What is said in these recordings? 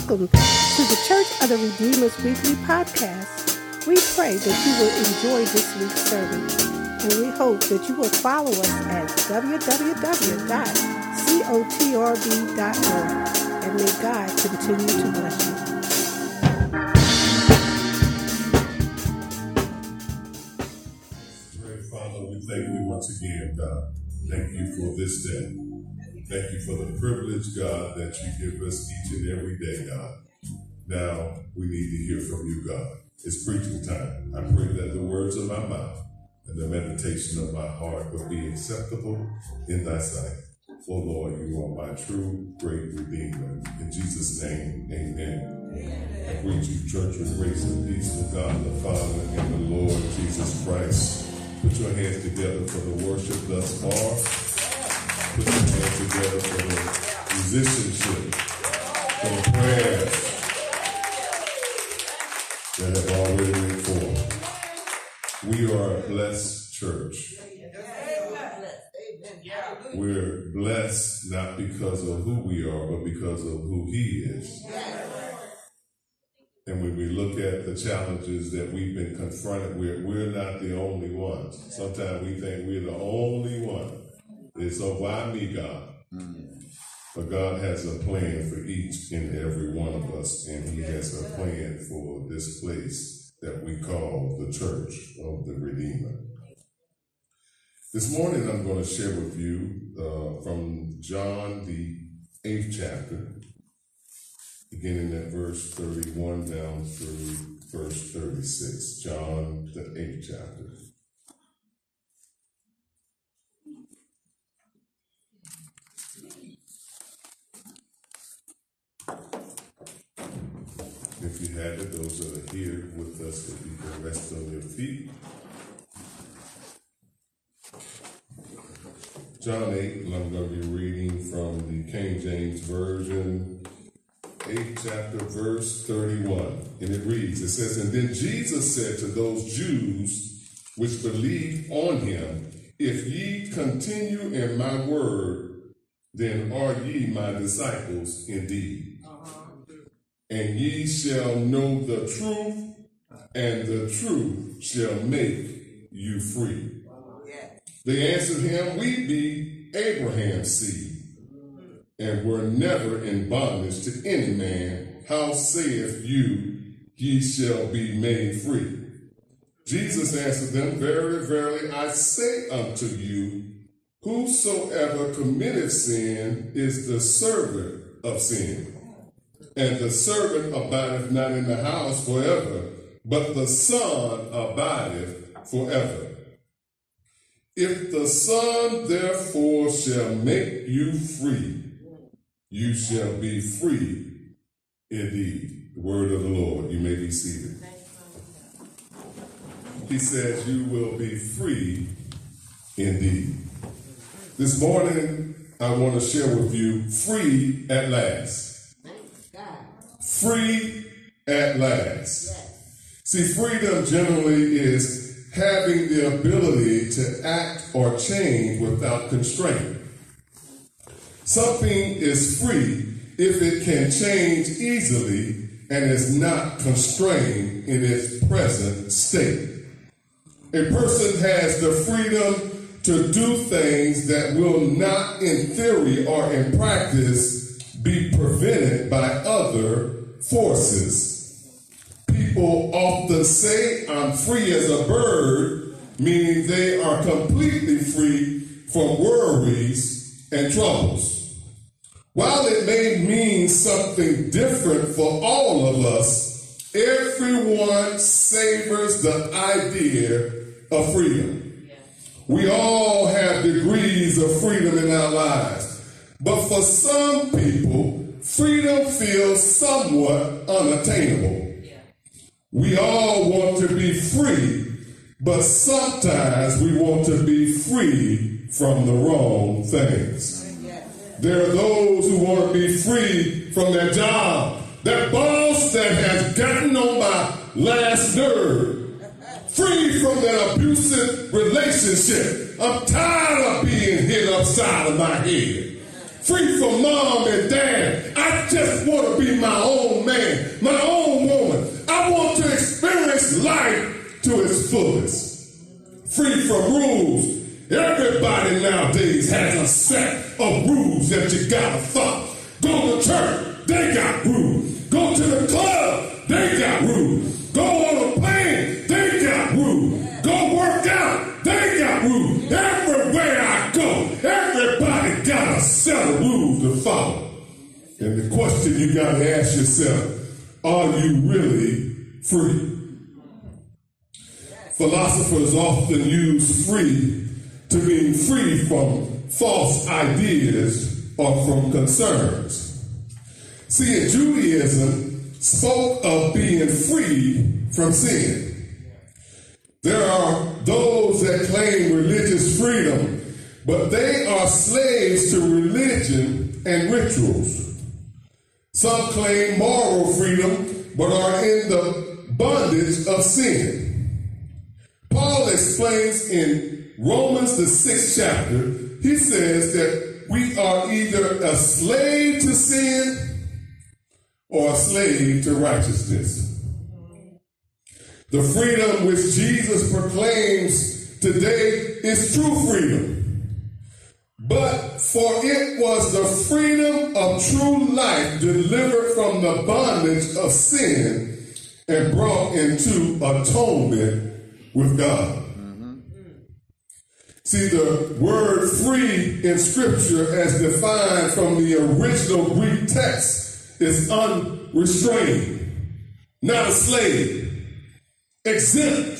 Welcome to the Church of the Redeemer's Weekly Podcast. We pray that you will enjoy this week's sermon, and we hope that you will follow us at www.cotrb.org, and may God continue to bless you. Great Father, we thank you once again, God. Thank you for this day. Thank you for the privilege, God, that you give us each and every day, God. Now we need to hear from you, God. It's preaching time. I pray that the words of my mouth and the meditation of my heart will be acceptable in thy sight. For Lord, you are my true, great Redeemer. In Jesus' name, amen. I greet you, church, with grace and peace from God the Father and the Lord Jesus Christ. Put your hands together for the worship thus far. Put your hands together for the musicianship, for the prayers that have already been formed. We are a blessed church. We're blessed not because of who we are, but because of who He is. And when we look at the challenges that we've been confronted with, we're not the only ones. Sometimes we think we're the only one. And so why me, God? But God has a plan for each and every one of us, and He has a plan for this place that we call the Church of the Redeemer. This morning I'm going to share with you from John, the 8th chapter, beginning at verse 31 down through verse 36. John, the 8th chapter. If you have it, those that are here with us, if you can rest on your feet. John 8, and I'm going to be reading from the King James Version, 8th chapter, verse 31. And it reads, it says, "And then Jesus said to those Jews which believed on him, If ye continue in my word, then are ye my disciples indeed. And ye shall know the truth, and the truth shall make you free. They answered him, We be Abraham's seed, and were never in bondage to any man. How saith you, ye shall be made free? Jesus answered them, Verily, verily, I say unto you, whosoever committeth sin is the servant of sin. And the servant abideth not in the house forever, but the Son abideth forever. If the Son therefore shall make you free, you shall be free indeed." The word of the Lord. You may be seated. He says you will be free indeed. This morning, I want to share with you free at last. Free at last. See, freedom generally is having the ability to act or change without constraint. Something is free if it can change easily and is not constrained in its present state. A person has the freedom to do things that will not in theory or in practice be prevented by other forces. People often say, I'm free as a bird, meaning they are completely free from worries and troubles. While it may mean something different for all of us, everyone savors the idea of freedom. We all have degrees of freedom in our lives, but for some people, freedom feels somewhat unattainable. We all want to be free, but sometimes we want to be free from the wrong things. There are those who want to be free from their job, that boss that has gotten on my last nerve, free from that abusive relationship. I'm tired of being hit upside of my head. Free from mom and dad. I just want to be my own from rules. Everybody nowadays has a set of rules that you gotta follow. Go to church, they got rules. Go to the club, they got rules. Go on a plane, they got rules. Go work out, they got rules. Everywhere I go, everybody got a set of rules to follow. And the question you gotta ask yourself, are you really free? Philosophers often use free to mean free from false ideas or from concerns. See, in Judaism spoke of being free from sin. There are those that claim religious freedom, but they are slaves to religion and rituals. Some claim moral freedom, but are in the bondage of sin. Paul explains in Romans, the 6th chapter, he says that we are either a slave to sin or a slave to righteousness. The freedom which Jesus proclaims today is true freedom. But for it was the freedom of true life delivered from the bondage of sin and brought into atonement with God. See, the word free in Scripture, as defined from the original Greek text, is unrestrained, not a slave, exempt,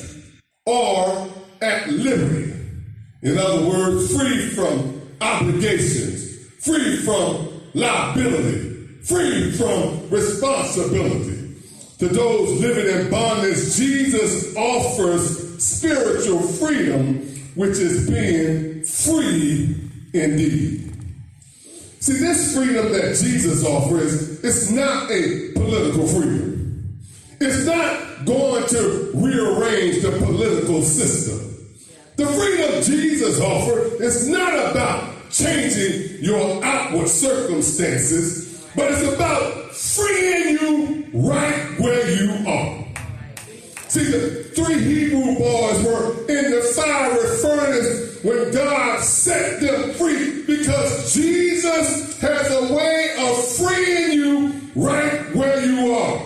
or at liberty. In other words, free from obligations, free from liability, free from responsibility. To those living in bondage, Jesus offers spiritual freedom, which is being free indeed. See, this freedom that Jesus offers is not a political freedom. It's not going to rearrange the political system. The freedom Jesus offers is not about changing your outward circumstances, but it's about freeing you right where you are. See, the 3 Hebrew boys were in the fiery furnace when God set them free, because Jesus has a way of freeing you right where you are.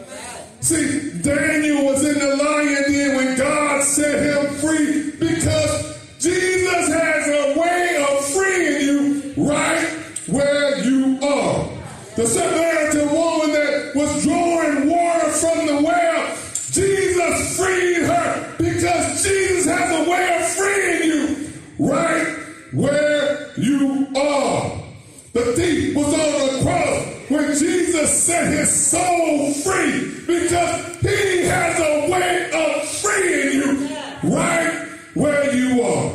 See, Daniel was in the lion den when God set him free, because Jesus has a way of freeing you right where you are. The Samaritan woman that was drawing water from the well, Jesus freed her, because Jesus has a way of freeing you right where you are. The thief was on the cross when Jesus set his soul free, because he has a way of freeing you right where you are.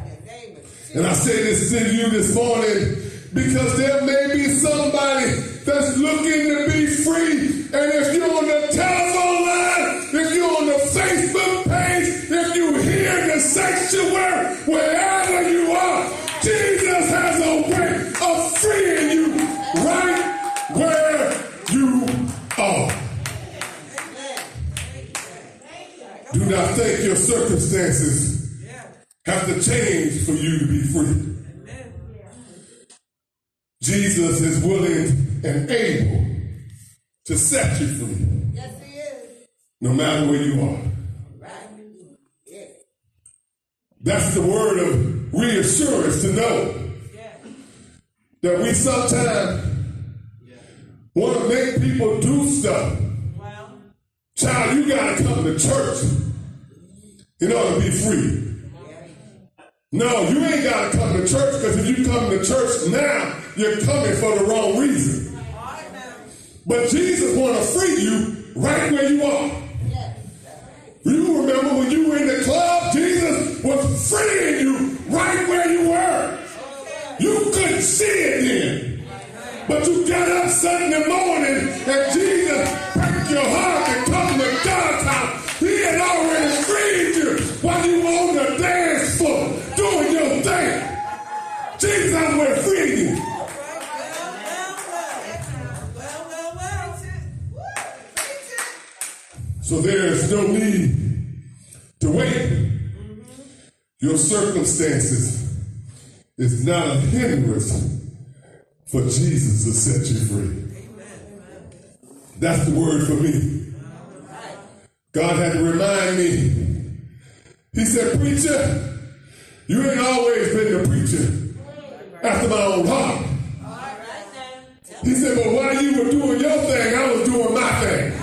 And I say this to you this morning because there may be somebody that's looking to be free. And if you're on the telephone line, if you're on the Facebook page, if you're here in the sanctuary, wherever you are, Jesus has a way of freeing you right where you are. Do not think your circumstances have to change for you to be free. Jesus is willing and able to set you free. Yes, he is. No matter where you are. Right. That's the word of reassurance, to know that we sometimes want to make people do stuff. Wow. Child, you got to come to church in order to be free. No, you ain't got to come to church, because if you come to church now, you're coming for the wrong reason. But Jesus wants to free you right where you are. You remember when you were in the club, Jesus was freeing you right where you were. You couldn't see it then. But you got up Sunday morning and Jesus pricked your heart and come to God's house. He had already freed you while you were on the dance floor doing your thing. Jesus will free you. So there is no need to wait. Your circumstances is not a hindrance for Jesus to set you free. That's the word for me. God had to remind me. He said, preacher, you ain't always been the preacher after my own heart. He said, but while you were doing your thing, I was doing my thing.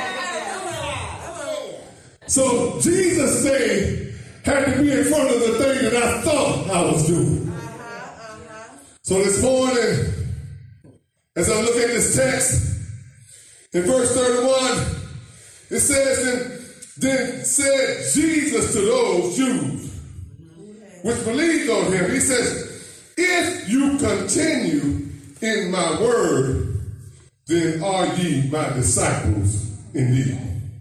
So Jesus' thing had to be in front of the thing that I thought I was doing. So this morning, as I look at this text, in verse 31, it says, and then said Jesus to those Jews which believed on him, he says, if you continue in my word, then are ye my disciples indeed.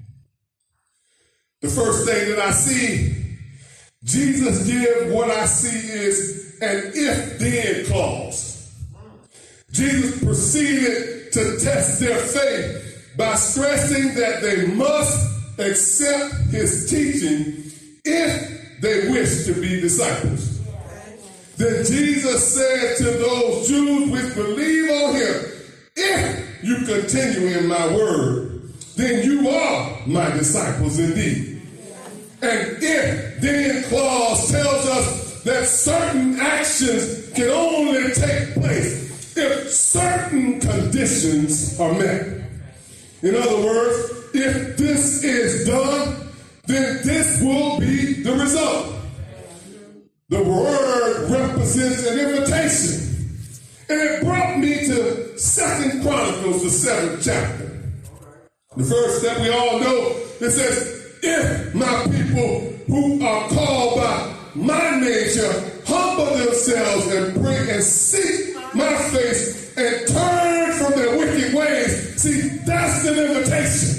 The first thing that I see, Jesus give what I see is an if-then clause. Jesus proceeded to test their faith by stressing that they must accept his teaching if they wish to be disciples. Then Jesus said to those Jews which believe on him, if you continue in my word, then you are my disciples indeed. And if then clause tells us that certain actions can only take place if certain conditions are met. In other words, if this is done, then this will be the result. The word represents an invitation. And it brought me to 2 Chronicles, the 7th chapter. The verse that we all know, it says, if my people who are called by my name shall humble themselves and pray and seek my face and turn from their wicked ways. See, that's an invitation.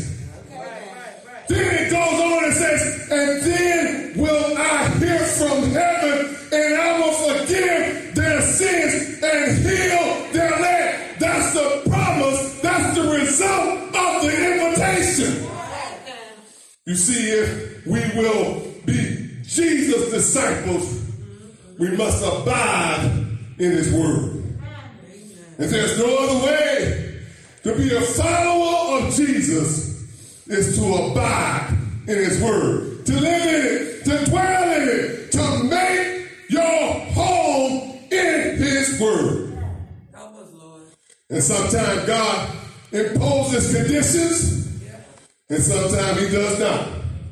Then it goes on and says, and then will I hear from heaven and I will forgive their sins and heal their land. That's the promise. That's the result of the invitation. You see, if we will be Jesus' disciples, we must abide in his word. And there's no other way to be a follower of Jesus is to abide in his word, to live in it, to dwell in it, to make your home in his word. Help us, Lord. And sometimes God imposes conditions, and sometimes he does not.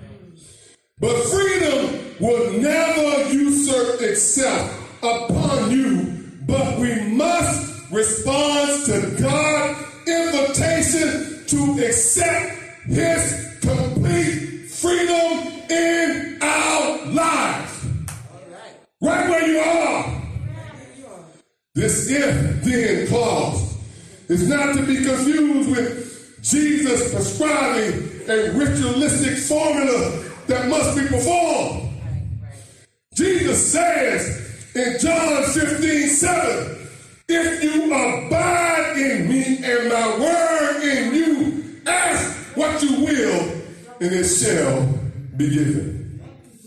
But freedom will never usurp itself upon you, but we must respond to God's invitation to accept his complete freedom in our lives. Right where you are. This if-then clause is not to be confused with Jesus prescribing a ritualistic formula that must be performed. Jesus says in John 15:7, if you abide in me and my word in you, ask what you will and it shall be given.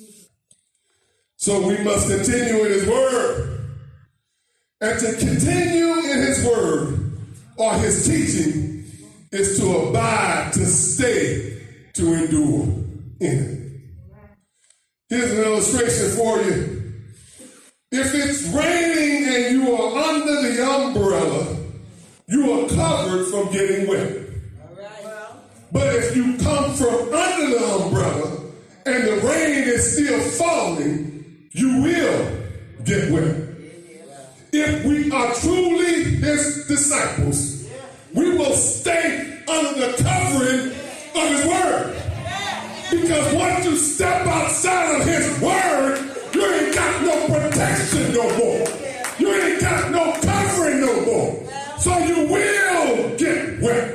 So we must continue in his word. And to continue in his word or his teaching is to abide, to stay, to endure in it. Here's an illustration for you. If it's raining and you are under the umbrella, you are covered from getting wet. But if you come from under the umbrella and the rain is still falling, you will get wet. If we are truly his disciples, we will stay under the covering of his word. Because once you step outside of his word, you ain't got no protection no more. You ain't got no covering no more. So you will get wet.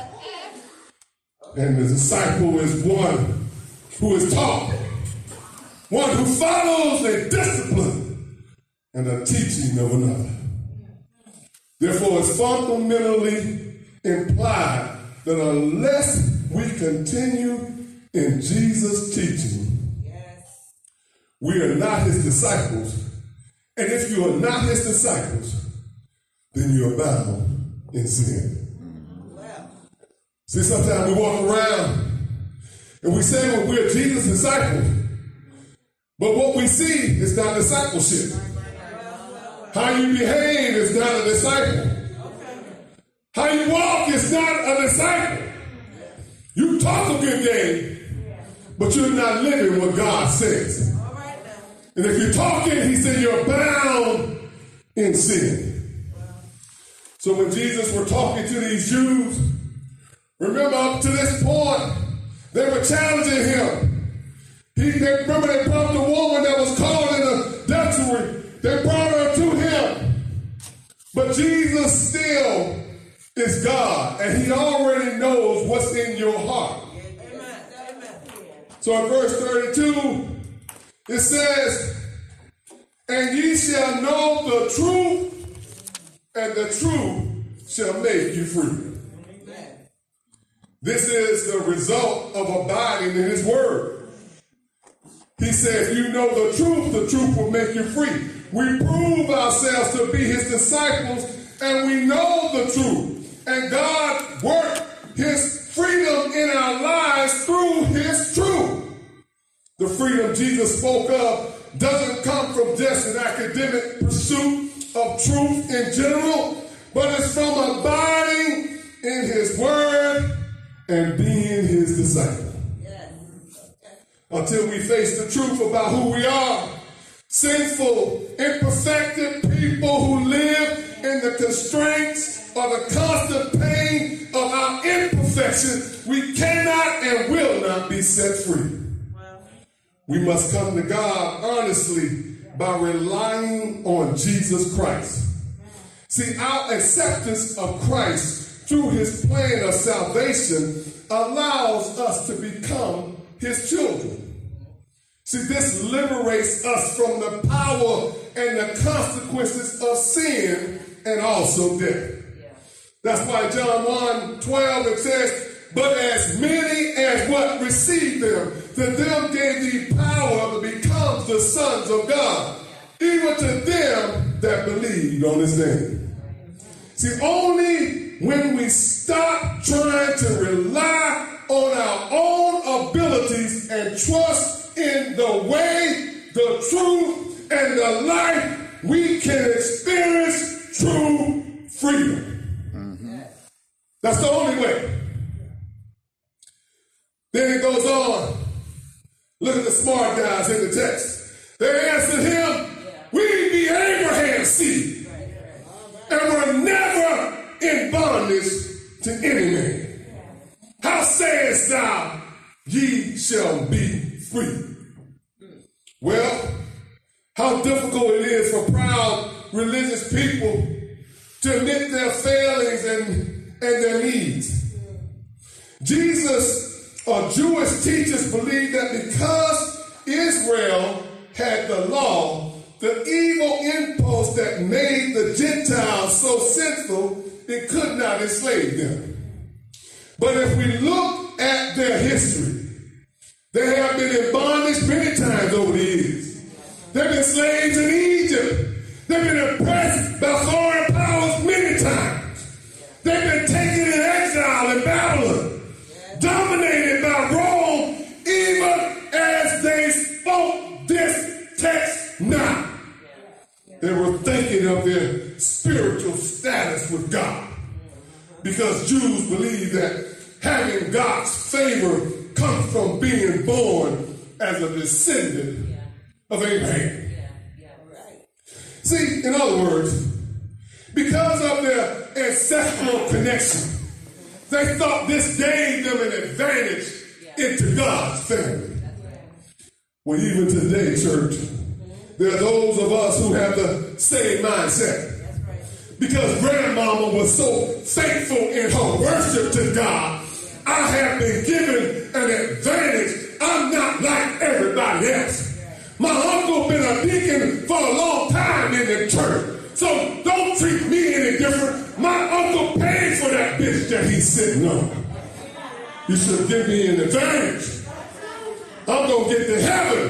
And the disciple is one who is taught, one who follows a discipline and a teaching of another. Therefore, it's fundamentally implied that unless we continue in Jesus' teaching, we are not his disciples. And if you are not his disciples, then you are bound in sin. See, sometimes we walk around and we say, well, we're Jesus' disciples. But what we see is not discipleship. How you behave is not a disciple. How you walk is not a disciple. You talk a good game, but you're not living what God says. And if you're talking, he said you're bound in sin. So when Jesus was talking to these Jews, remember up to this point, they were challenging him. Remember they brought the woman that was caught in adultery. They brought her to him. But Jesus still is God, and he already knows what's in your heart. So in verse 32, it says, and ye shall know the truth, and the truth shall make you free. This is the result of abiding in his word. He said, if you know the truth will make you free. We prove ourselves to be his disciples, and we know the truth. And God worked his freedom in our lives through his truth. The freedom Jesus spoke of doesn't come from just an academic pursuit of truth in general, but it's from abiding in his word and being his disciple. Until we face the truth about who we are, sinful, imperfected people who live in the constraints or the constant pain of our imperfection, we cannot and will not be set free. We must come to God honestly by relying on Jesus Christ. See, our acceptance of Christ through his plan of salvation allows us to become his children. See, this liberates us from the power and the consequences of sin and also death. That's why John 1:12 it says, but as many as what received them, to them gave he power to become the sons of God, even to them that believed on his name. See, only when we stop trying to rely on our own abilities and trust in the way, the truth, and the life, we can experience true freedom. That's the only way. Then it goes on. Look at the smart guys in the text. They answered him, we be Abraham's seed, and we're never in bondage to any man. How sayest thou, ye shall be free? Well, how difficult it is for proud religious people to admit their failings and their needs. Jesus or Jewish teachers believed that because Israel had the law, the evil impulse that made the Gentiles so sinful, it could not enslave them. But if we look at their history, they have been in bondage many times over the years. They've been slaves in Egypt. They've been oppressed by foreign powers many times. They've been taken in exile in Babylon, dominated by Rome, even as they spoke this text now. They were thinking of their spiritual status with God, because Jews believe that having God's favor comes from being born as a descendant of Abraham. See, in other words, because of their ancestral connection, they thought this gave them an advantage into God's family. Well, even today, church, there are those of us who have the same mindset. Because grandmama was so faithful in her worship to God, I have been given an advantage. I'm not like everybody else. My uncle been a deacon for a long time in the church, so don't treat me any different. My uncle paid for that bitch that he's sitting on. You should give me an advantage. I'm going to get to heaven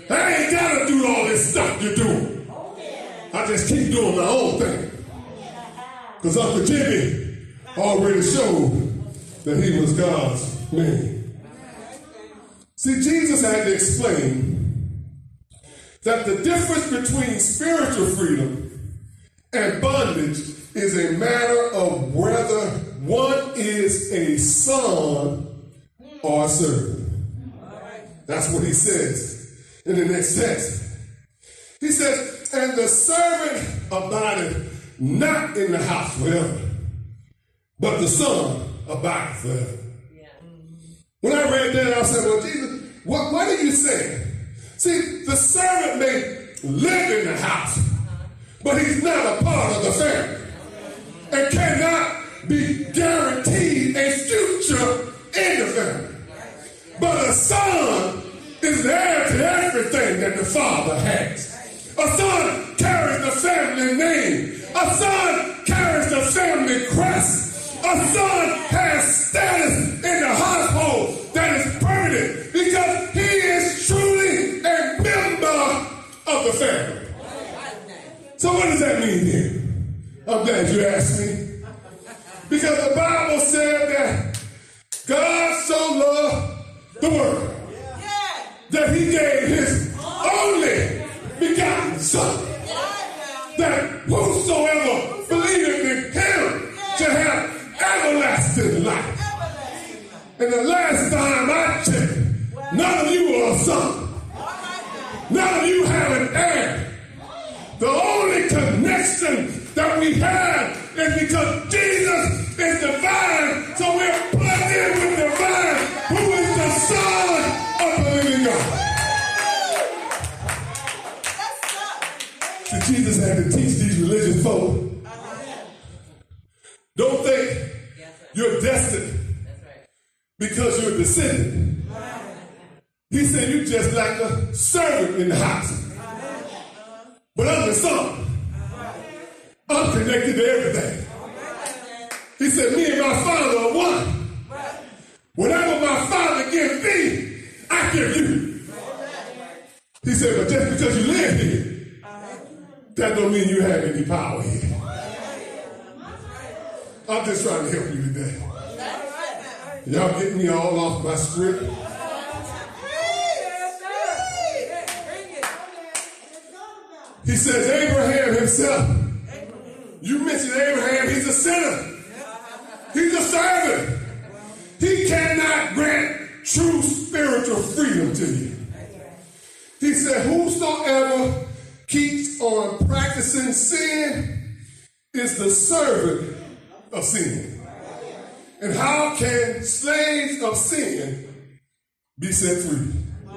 I ain't got to do all this stuff you're doing. I just keep doing my own thing. Because Uncle Jimmy already showed that he was God's man. See, Jesus had to explain that the difference between spiritual freedom and bondage is a matter of whether one is a son or a servant. That's what he says in the next text. He says, and the servant abideth not in the house forever, but the son abideth forever. Yeah. When I read that, I said, well, Jesus, what are you saying? See, the servant may live in the house, but he's not a part of the family and cannot be guaranteed a future in the family. But a son is the heir to everything that the father has. A son carries the family name. A son carries the family crest. A son has status in the household that is permanent because he is truly a member of the family. So what does that mean then? I'm glad you asked me. Because the Bible said that God so loved the world that he gave his only begotten son, that whosoever believeth in him shall have everlasting life. And the last time I checked, none of you are a son. None of you have an heir. The only connection that we have is because Jesus is divine, so we're plugged in with divine, who is the Son of the living God. So Jesus had to teach these religious folk, don't think you're destined because you're a descendant. He said you're just like a servant in the house. But I'm the son. I'm connected to everything. He said, me and my Father are one. Whatever my Father gives me, I give you. He said, but just because you live here, that don't mean you have any power here. I'm just trying to help you today. Y'all get me all off my script. He says, Abraham himself, you mentioned Abraham, he's a sinner. He's a servant. He cannot grant true spiritual freedom to you. He said, whosoever keeps on practicing sin is the servant of sin. And how can slaves of sin be set free?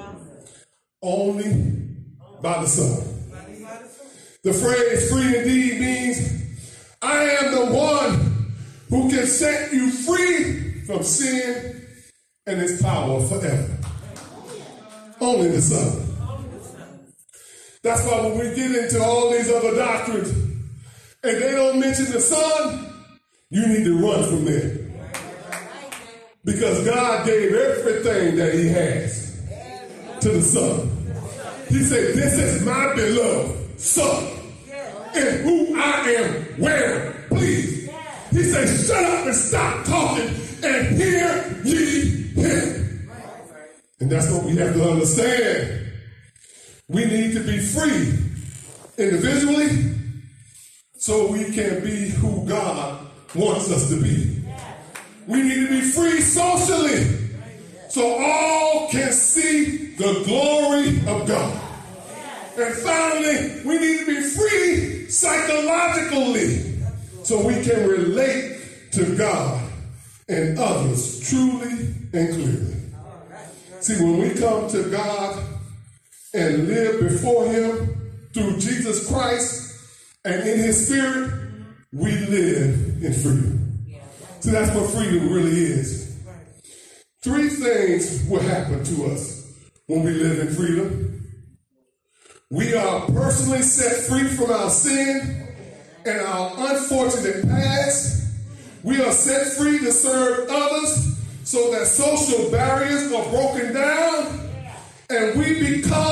Only by the Son. The phrase free indeed means I am the one who can set you free from sin and its power forever. Only the Son. That's why when we get into all these other doctrines and they don't mention the Son, you need to run from there. Because God gave everything that he has to the Son. He said, this is my beloved Son, in who I am well pleased. He said, shut up and stop talking and hear ye him. And that's what we have to understand. We need to be free individually so we can be who God wants us to be. We need to be free socially so all can see the glory of God. And finally, we need to be free psychologically so we can relate to God and others truly and clearly. See, when we come to God and live before him through Jesus Christ and in his spirit, we live in freedom. See, that's what freedom really is. Three things will happen to us when we live in freedom. We are personally set free from our sin and our unfortunate past. We are set free to serve others so that social barriers are broken down and we become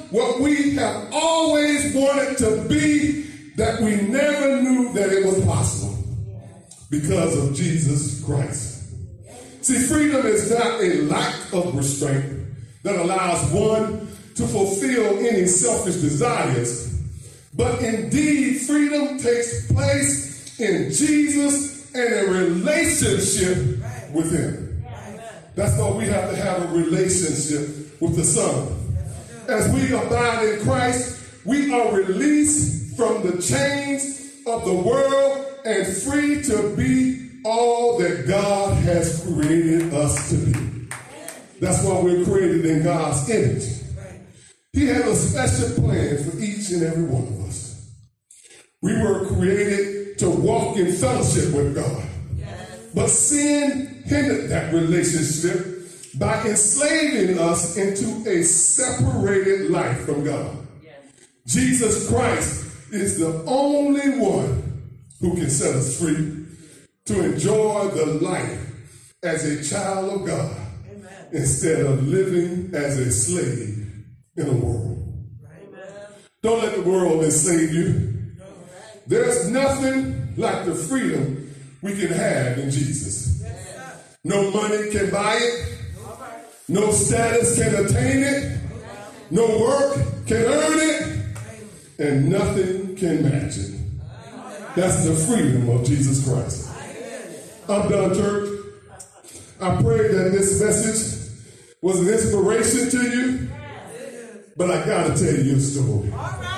what we have always wanted to be that we never knew that it was possible because of Jesus Christ. See, freedom is not a lack of restraint that allows one to fulfill any selfish desires, but indeed freedom takes place in Jesus and a relationship with him. That's why we have to have a relationship with the Son. As we abide in Christ, we are released from the chains of the world and free to be all that God has created us to be. That's why we're created in God's image. He has a special plan for each and every one of us. We were created to walk in fellowship with God. But sin hindered that relationship by enslaving us into a separated life from God. Jesus Christ is the only one who can set us free to enjoy the life as a child of God instead of living as a slave in the world. Don't let the world enslave you. There's nothing like the freedom we can have in Jesus. No money can buy it. No status can attain it. No work can earn it. And nothing can match it. That's the freedom of Jesus Christ. I'm done, church. I pray that this message was an inspiration to you. But I got to tell you a story.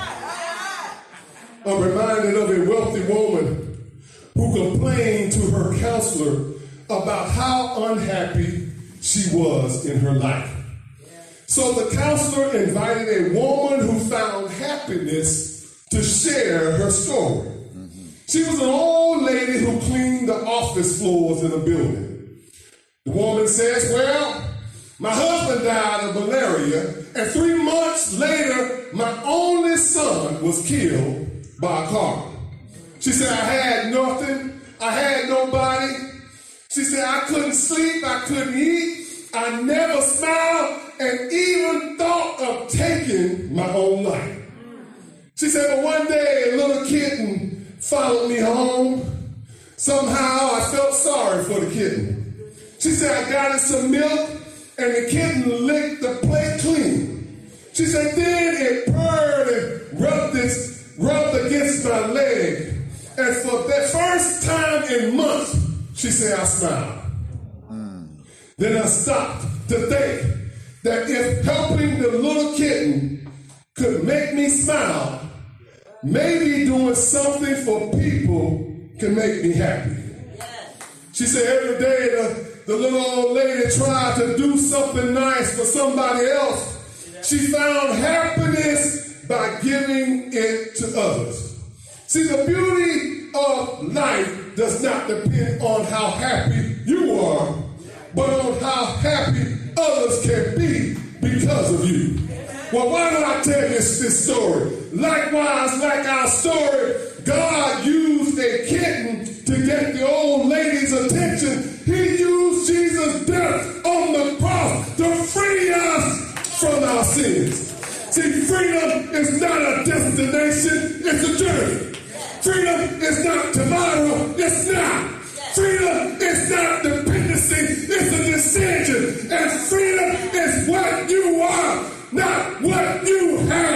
I'm reminded of a wealthy woman who complained to her counselor about how unhappy she was in her life. So the counselor invited a woman who found happiness to share her story. She was an old lady who cleaned the office floors in a building. The woman says, well, my husband died of malaria, and 3 months later, my only son was killed by a car. She said, I had nothing. I had nobody. She said, I couldn't sleep. I couldn't eat. I never smiled and even thought of taking my own life. She said, but one day a little kitten followed me home. Somehow I felt sorry for the kitten. She said, I got it some milk and the kitten licked the plate clean. She said, then it purred and rubbed against my leg. And for the first time in months, she said, I smiled. Then I stopped to think that if helping the little kitten could make me smile, maybe doing something for people can make me happy. She said every day the little old lady tried to do something nice for somebody else. She found happiness by giving it to others. See, the beauty of life does not depend on how happy you are, but on how happy others can be because of you. Well, why don't I tell this story? Likewise, like our story, God used a kitten to get the old lady's attention. He used Jesus' death on the cross to free us from our sins. See, freedom is not a destination, it's a journey. Freedom is not tomorrow, it's now. Freedom is not dependency, it's a decision. And freedom is what you are, not what you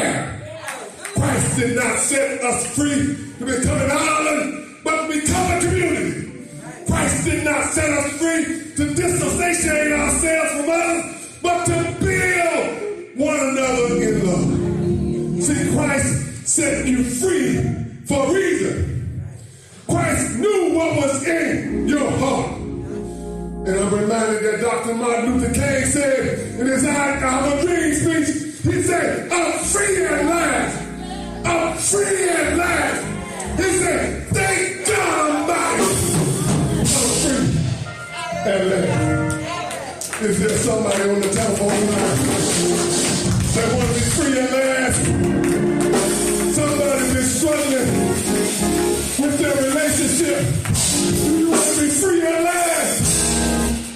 have. Christ did not set us free to become an island, but to become a community. Christ did not set us free to disassociate ourselves from others, but to build one another in love. See, Christ set you free for a reason. Christ knew what was in your heart. And I'm reminded that Dr. Martin Luther King said in his I Have a Dream speech, he said, I'm free at last. I'm free at last. He said, thank God Almighty. I'm free at last. Is there somebody on the telephone line that want to be free at last? Somebody been struggling with their relationship. Do you want to be free at last?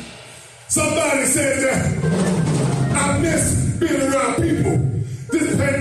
Somebody said that I miss being around people. This pandemic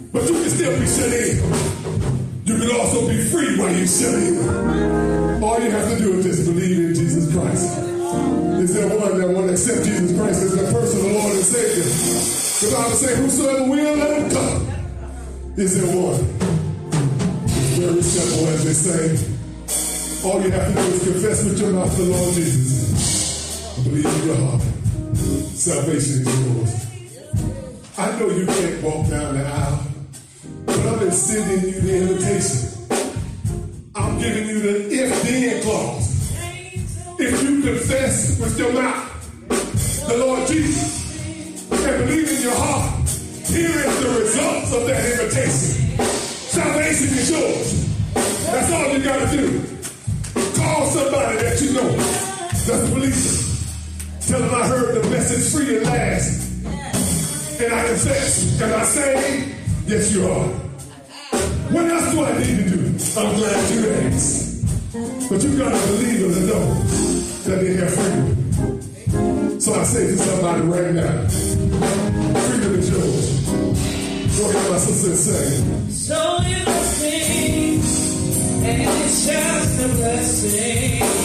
But you can still be shut in. You can also be free while you're shut in. All you have to do is just believe in Jesus Christ. Is there one that want to accept Jesus Christ as their personal Lord and Savior? The Bible says, whosoever will, let him come. Is there one? It's very simple, as they say. All you have to do is confess with your mouth the Lord Jesus. And believe in your heart. Salvation is yours. I know you can't walk down the aisle, but I'm extending you the invitation. I'm giving you the if-then clause. If you confess with your mouth the Lord Jesus and believe in your heart, here is the results of that invitation. Salvation is yours. That's all you got to do. Call somebody that you know that's a believer. Tell them I heard the message free at last. And I confess. Am I saved? Yes, you are. What else do I need to do? I'm glad you asked. But you got to believe in the know that they have freedom. So I say to somebody right now, freedom is yours. Go ahead, my sister, and say. So you sing, and it's just a blessing.